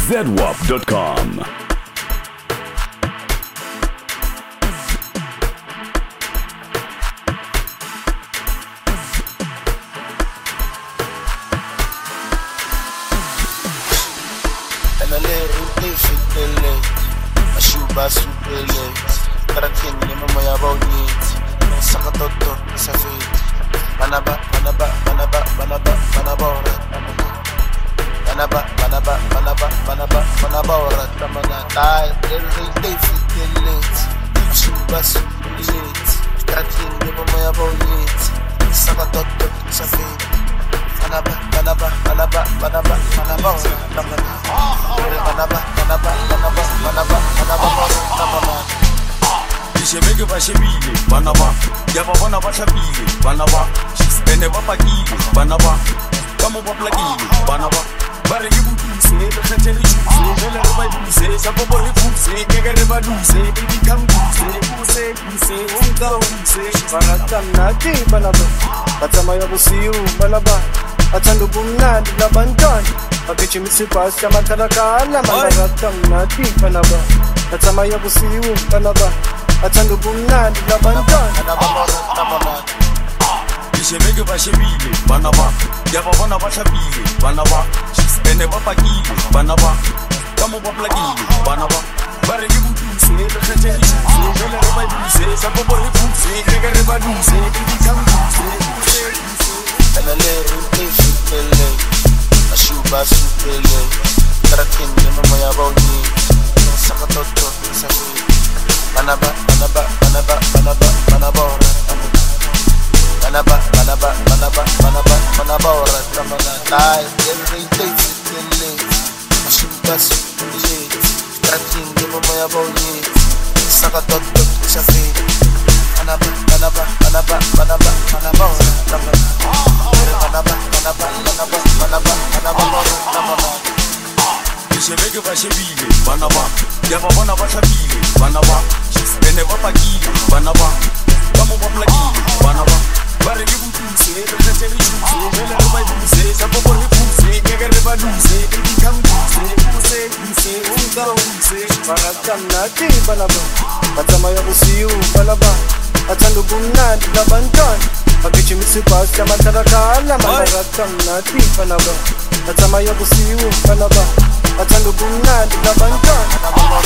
zedwap.com. Basupele, karakin ni mama ya bawit, sakatoto sa fit, banaba, banaba, banaba, banaba, banabora, banaba, banaba, banaba, banaba, banabora, tamana, tay, day fit lit, basupele, karakin ni mama ya bawit, sakatoto sa fit, banaba, banaba, banaba, banaba, banabora, tamana, banaba, banaba, banaba, banaba, banabora, tamana. Shebeke ba shebile bana ba ya ba bona ba tlhapile bana ba ene ba pakile bana ba ka mo ba plakile bana ba ba re ke butuse le khathele tshuse le re ba buse sa bo bo re buse ke ke re ba duse di kambuse buse unka buse bana kamnati bana ba batsamaya bosiu bana ba athanda ubumnandi labantwana bagijimisa ibhasi yamathalakana bana kamnati bana ba batsamaya bosiu bana ba athanda ubumnandi labantwana Shebeke ba shebile bana ba ya ba bona ba tlhapile bana ba ene ba pakile bana ba ka mo ba plakile bana ba ba re ke butuse le khathele tshuse le re ba buse sa bo bo re buse ke ke re ba duse di kambuse Elale ifitele, ashuba supele, karakin ni mama ya bawit, sakatoto sa fit, banaba, banaba, banaba, banaba, banabora, banaba, banaba, banaba, banaba, banabora, tamana, tay, day fitele, ashuba supele, karakin ni mama ya bawit, sakatoto sa fit, banaba, banaba, banaba, banaba, banabora, tamana. Shebeke ba shebile bana ba ya ba bona ba tlhapile bana ba ene ba pakile bana ba ka mo ba plakile bana ba ba re ke butuse le khathele tshuse le re ba buse sa bo bo re buse ke ke re ba duse di kambuse buse unka buse bana kamnati bana ba batsamaya bosiu bana ba athanda ubumnandi labantwana bagijimisa ibhasi yamathalakana bana kamnati bana ba batsamaya bosiu bana ba athanda ubumnandi labantwana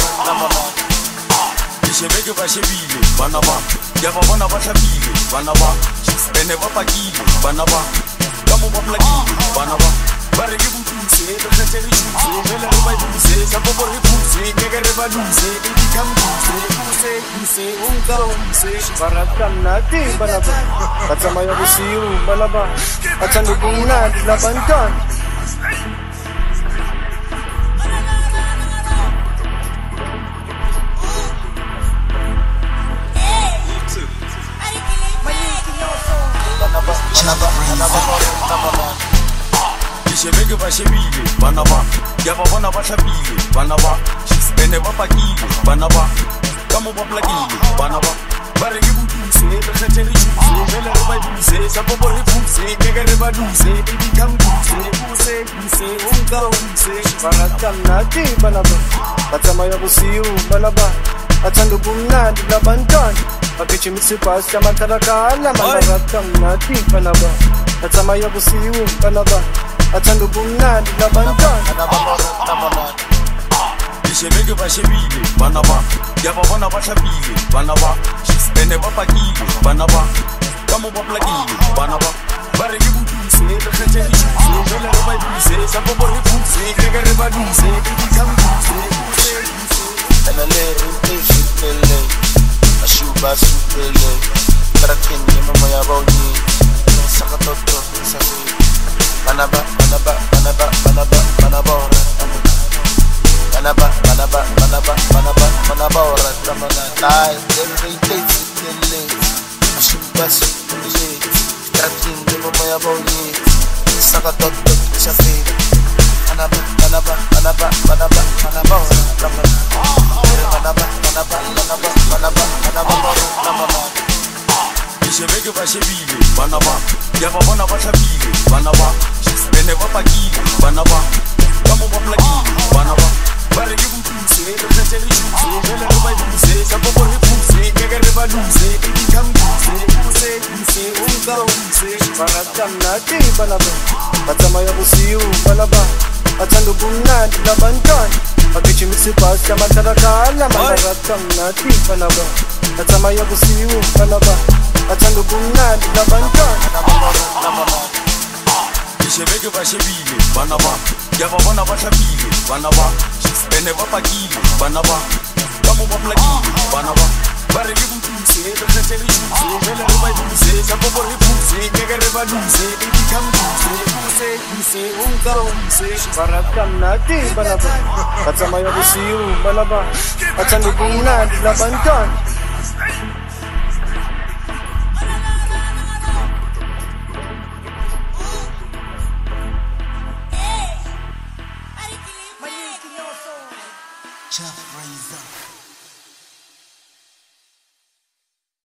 Shebeke ba shebile bana ba ya ba bona ba tlhapile bana ba ene ba pakile bana ba ka mo ba plakile bana ba ba re ke butuse le khathele tshuse le re ba buse sa bo bo re buse ke ke re ba duse di kambuse buse unka buse bana kamnati bana ba batsamaya bosiu bana ba athanda ubumnandi labantwana Shebeke ba shebile bana ba ya ba bona ba tlhapile bana ba ene ba pakile bana ba ka mo ba plakile bana ba ba re ke butuse le khathele tshuse le re ba buse sa bo bo re buse ke ke re ba duse di kambuse buse unka buse bana kamnati bana ba batsamaya bosiu bana ba athanda ubumnandi labantwana bagijimisa ibhasi yamathalakana bana kamnati bana ba batsamaya bosiu bana ba athanda ubumnandi labantwana Shebeke ba shebile bana ba ya ba bona ba tlhapile bana ba ene ba pakile bana ba ka mo ba plakile bana ba ba re ke butuse le khathele tshuse le re ba buse sa bo bo re buse ke ke re ba duse di kambuse Elale ifitele, ashuba supele, karakin ni mama ya bawit, sakatoto sa fit, banaba, banaba, banaba, banaba, banabora, banaba, banaba, banaba, banaba, banabora, tamana, tay, day fitele, ashuba supele, karakin ni mama ya bawit, sakatoto sa fit, banaba, banaba, banaba, banaba, banabora, tamana. Shebeke ba shebile bana ba ya ba bona ba tlhapile bana ba ene ba pakile bana ba ka mo ba plakile bana ba baluze use ungawuse barakamnati balaba batsamaya busiyu balaba bathanda ubumnandi labantwana bagijimisa ibhasi yamatharakala barakamnati balaba batsamaya busiyu balaba bathanda ubumnandi labantwana shebeke ba shebile bana ba ya ba bona ba tlhapile bana ba ene ba pakile bana ba ba mo ba plakile bana ba ba re ke botuse le tletse le tuse le re ba duse sa bo re puse ke re ba duse di khamduse use ungawuse barakamnati balaba batsamaya busiyu balaba bathanda ubumnandi labantwana Chap Raiza.